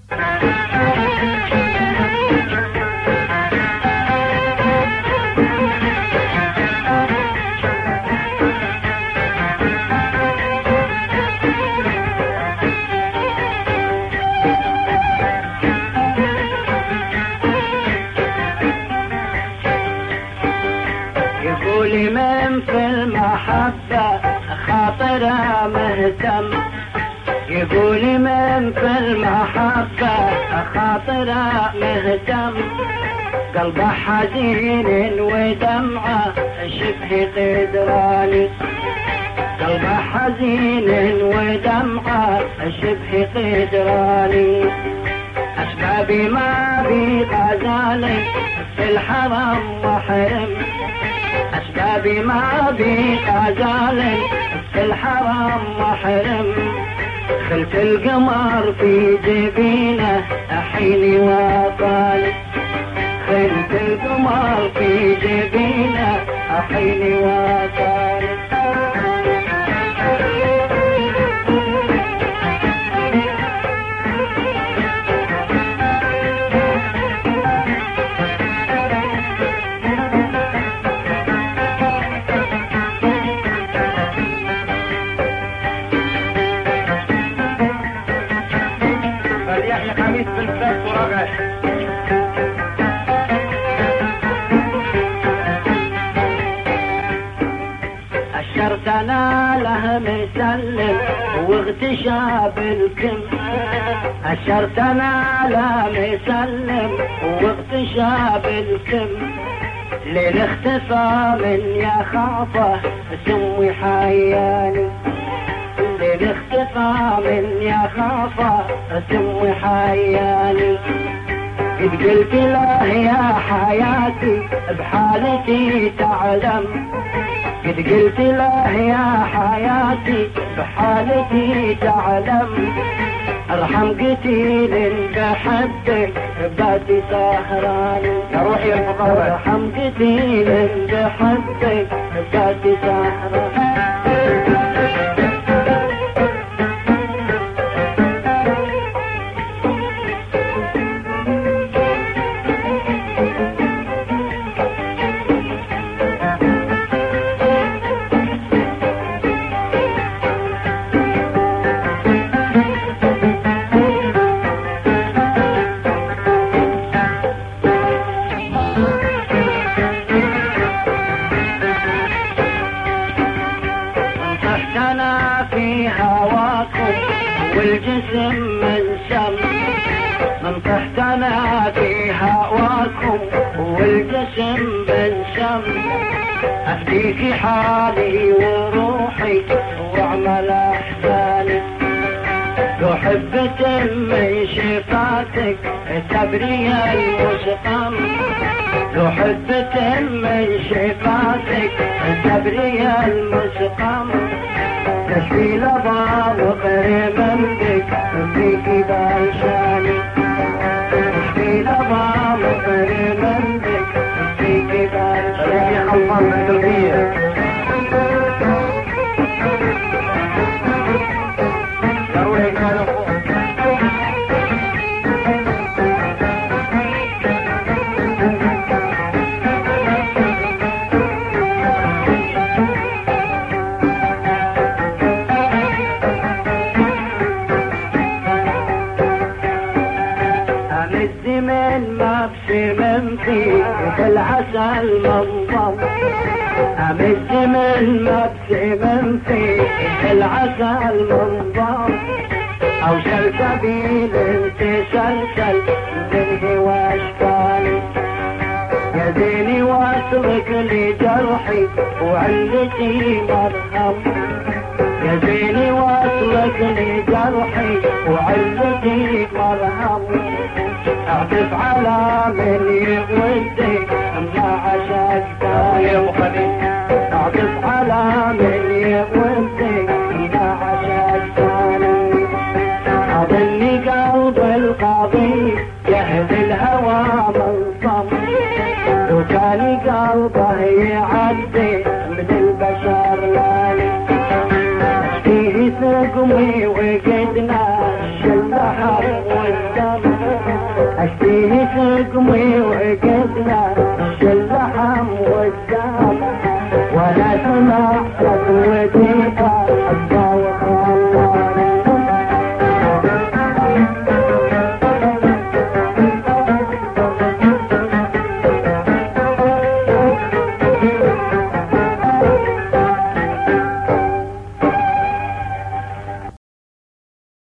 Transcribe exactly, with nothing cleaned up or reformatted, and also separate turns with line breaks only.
يقول من في المحبة خاطره مهتم، يقول من في المحبة خاطره مهتم، قلبه حزين ودمعه شبه قدراني، قلبه حزين ودمعه شبه قدراني، أسبابي ما بي غزال في الحرم محرم، أسبابي ما بي غزال في الحرم محرم، خلف القمر في جبينه حين وطالي، خلف القمر في جبينه حين وطالي. أشرتنا له مسلم واغتشى بالكم، أشرتنا له مسلم واغتشى بالكم، ليل اختفى من يخافه سمي حياني، ليل اختفى من يخافه سمي حياني، قد قلت له يا حياتي بحالتي تعلم، قد قلت له يا حياتي بحالتي تعلم، ارحم قتيل بحبك باتي سهراني،
يا روحي المقربة
ارحم قتيل بحبك باتي سهراني. في هواكم والجسم منشم، من تحتنا في هواكم والجسم منشم، أفديك حالي وروحي واعمل أحساني، لو حبة من شفاتك تبري المسقم، لو حبة من شفاتك تبري المسقم، تشفي لظى وقريب بك فيك بعشاني، تشفي لظى وقريب بك فيك بعشاني.
يا خلفان من تركيا ضروري كانوا فوق.
من مبسم في العسل منظم، أمز من مبسم في العسل منظم، أو سلسبيل تسلسل منه واشكالي، يا زيني واصلك لجرحي وعلتي مرهم، يا زيني واصلك لجرحي وعلتي مرهم، اعطف على من يودك ما عشقتني يا ابو خليل، اعطف على من يودك ما عشقتني، اظني قلب القاضي يهدي الهوى منصم، لو كان قلبه يعدي من البشر لاني، فيه سقمي وقدنا البحر والدم، فيه سقمي وعقدنا اللحم والدم ولا سمع صوتي